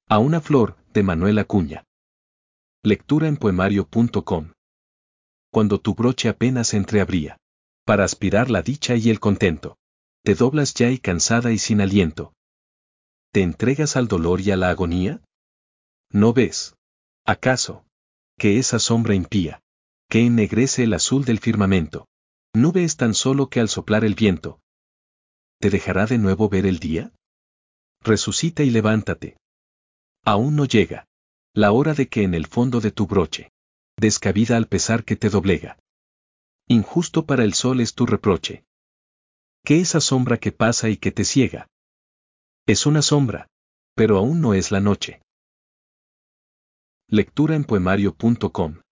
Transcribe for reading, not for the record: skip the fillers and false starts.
A una flor, de Manuel Acuña. Lectura en poemario.com. Cuando tu broche apenas entreabría, para aspirar la dicha y el contento, te doblas ya y cansada y sin aliento. ¿Te entregas al dolor y a la agonía? ¿No ves, acaso, que esa sombra impía, que ennegrece el azul del firmamento, nube es tan solo que al soplar el viento, ¿te dejará de nuevo ver el día? Resucita y levántate. Aún no llega la hora de que en el fondo de tu broche, descabida al pesar que te doblega, injusto para el sol es tu reproche. ¿Qué esa sombra que pasa y que te ciega? Es una sombra, pero aún no es la noche. Lectura en poemario.com